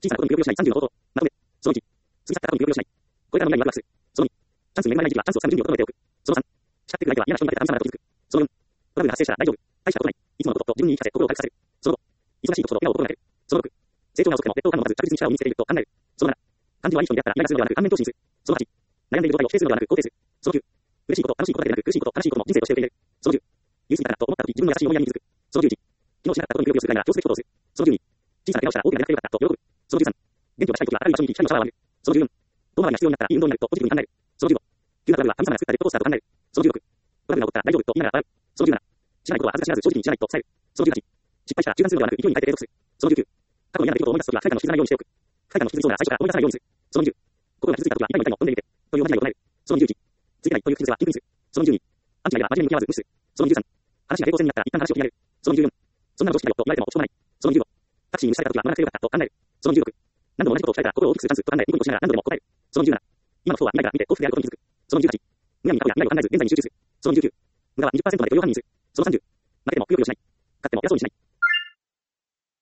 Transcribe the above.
小さなことに不要しない30の方法。まとめ。その1。過ぎ去った過去に不要しない。これからの未来にワクワクする。その2。チャンスに恵まれない時期はチャンスを掴む準備を整えておく。その3。叱ってくる相手は嫌な人になってた神様だと気づく。その4。トラブルが発生したら大丈夫。大したことない。いつものことと自分に言い聞かせ心を軽くさせる。その5。忙しいことと笑顔を心がける。その6。成長が遅くても劣等感を持たず確実に力を身につけていると考える。その7。感情はいい人に出会ったらイライラするのではなく反面投資する。その8。悩んでいる状態を否定するのではなく肯定する。その9。嬉しいこと、楽しいことだけでなく苦しいこと、悲しいことも人生として受け入れる。その10。言い過ぎたなと思った時自分の優しい思いやりに気づく。その11。昨日しなかったことに不要するぐらいなら気をつけることをする。その12。小さな怪我をしたら大きなやり方が良かったと喜ぶ。その13。元気を出したい時は明るい場所に行き光のシャワーを浴びる。その14。遠回りが必要になったらいい運動になるとポジティブに考える。その15。急なトラブルは神様が作ったジェットコースターと考える。その16。トラブルが起こったら大丈夫と言いながら笑う。その17。知らないことは恥ずかしがらず正直に知らないと伝える。その18。失敗したら中断するのではなく勢いに変えて継続する。その19。過去の嫌な出来事を思い出すときは不快感の引きずらないようにしておく。不快感の引きずりそうなら最初から思い出さないようにする。その20。心が傷ついたときは痛いも痛いも飛んでみて。という同じないを唱える。その21。ついてないという口癖はピンクにする。その22。アンチがいれば真面目に向き合わず無視する。その23。話が平行線になったら一旦話を切り上げる。その24。そんなの常識だよと言われても落ち込まない。その25。タクシーに無視されたときは乗らなくてよかったと考える。その26。何度も同じことを聞かれたら心を大きくするチャンスと考えニコニコしながら何度でも答える。その17。今のそうは未来から見て幸福であることに気づく。その18。むやみに過去や未来を考えず現在に集中する。その29。無駄は20%まで許容範囲にする。その30。